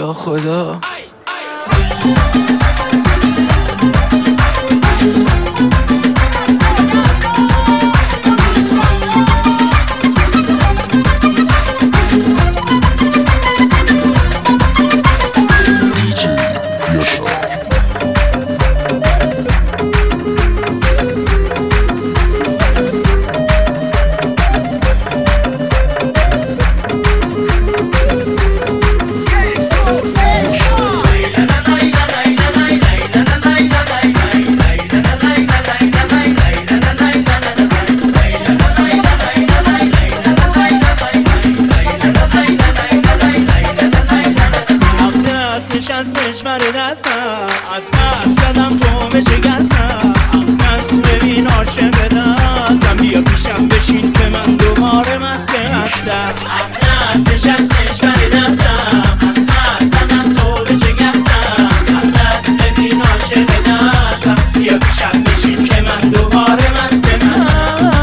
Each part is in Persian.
یا خدا. نشستش بر دستم از قصد زدم تو به جگرسم نست ببین عاشق دستم بیا پیشم بشین که من دوباره مست هستم نست نشستش بر دستم از قصد زدم تو به جگرسم نست ببین عاشق دستم بیا پیشم بشین که من دوباره مست هستم.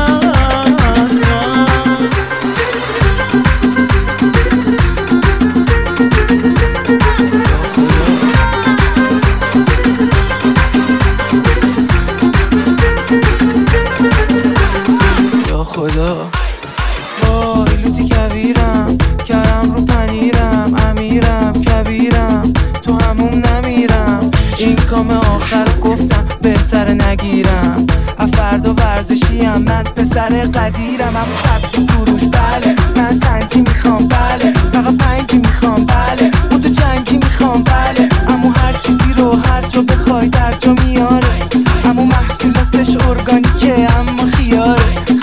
خدا وای لوتی کبیرم کرم رو پنیرم امیرم کبیرم تو هموم نمیرم این کام آخر گفتم بهتره نگیرم فردا ورزشیم من پسر قدیرم همون سبزی فروش بله من تنگی میخوام بله فقط پنگی میخوام بله بودو جنگی میخوام بله همون هر چیزی رو هر جا بخوای در جا میاره همون محصولاتش ارگانیکه اما خیاره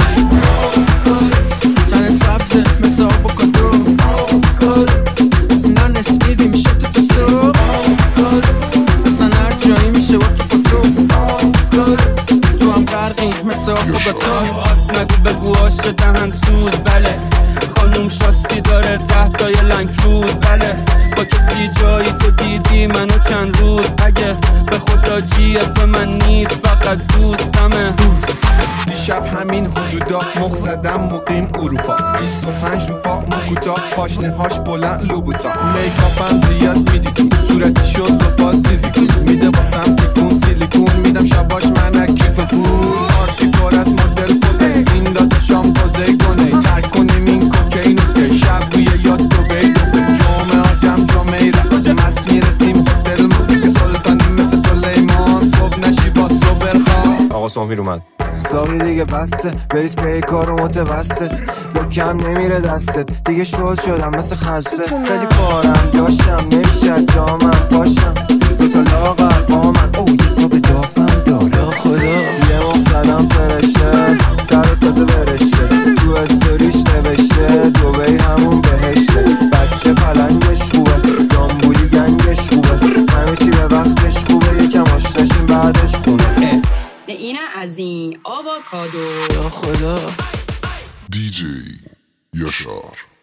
نگو بگو آشه دهن سوز بله خانوم شاستی داره 10 تا یه لنگروز بله با کسی جایی تو دیدی منو چند روز اگه به خدا جی اف من نیست فقط دوستمه دیشب همین حدودا مخ زدم مقیم اروپا 25 رو پا مکوتا پاشنه هاش بلند لوبوتا میکاپم زیاد میدی تو صورتی شد و پاد زیزی کن میده باسم تیکون سیلیکون میدم شباش منک کیف پول آرتی پر از مدل پوده این داده شام بازه گونه ترک کنیم این کوکینو که شب روی یاد دو بیدو به جمعه آجم جمعه را مست میرسیم هتل مبی سلطانی مثل سلیمان صبح نشی با صبر خواه آقا سامیر اومد سامی دیگه بسته بریز پی کارو متوسط با کم نمیره دستت دیگه شل شدم مثل خلصه خیلی کارم داشتم نمیشه دامم پاشم دوتا لاغر با من او یه خواب دافم داره یا خدا یه مخ زدم فرشته در تازه برشته تو استوریش نوشته دوبی همون بهشته بچه پلنگش خوبه دامبولی گنگش خوبه همه چی به وقتش خوبه یکم آشناشیم بعدش خونه اینه از این آووکادو یا خدا. دیجی یاشار.